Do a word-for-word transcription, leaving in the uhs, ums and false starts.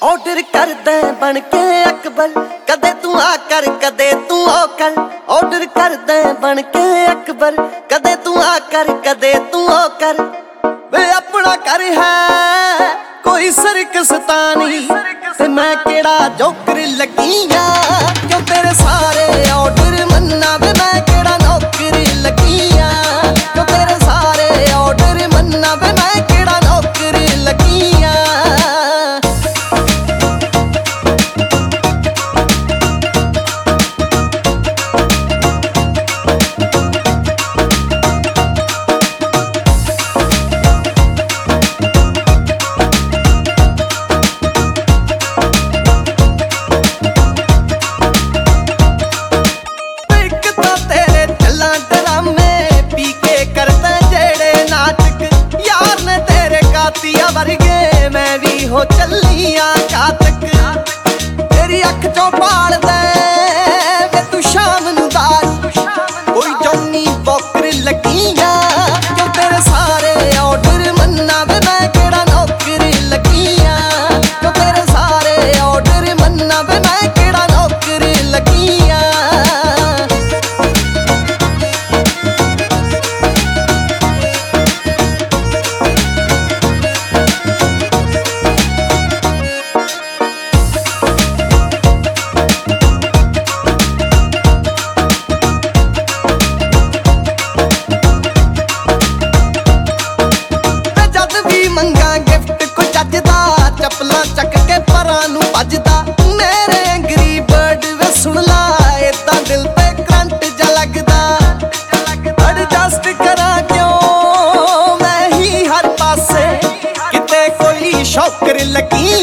Order कर दे बन के अकबर, कदे तू आ कर कदे तू ओ कर। ऑर्डर कर दे बन के अकबर, कदे तू आ कर कदे तू ओ कर। वे अपना कर है कोई सरकस्तानी, ते मैं केड़ा जोकर लगिया क्यों तेरे सारे ऑर्डर मन्ना। वे मैं केड़ा नौकर लगिया क्यों तेरे सारे ऑर्डर मन्ना। वे मैं केड़ा नौकर लगिया। वर्गे मैं भी हो चलिया चातक, तेरी अख चों पाल दे वे तू शाम नू दारू। कोई जॉनी वॉकर लगिया क्यों तेरे सारे ऑर्डर मन्ना। वे मैं केड़ा नौकर लगिया क्यों तेरे सारे ऑर्डर मन्ना। वे मैं केड़ा नौकर लगिया। मंगा गिफ्ट को जजदा चपला चक के परां नू भजदा। मेरे एंग्री बर्ड वे सुन ला इदा दिल पे करंट जा लगदा। एडजस्ट करा क्यों मैं ही हर पासे, किते कोई शौकर लगी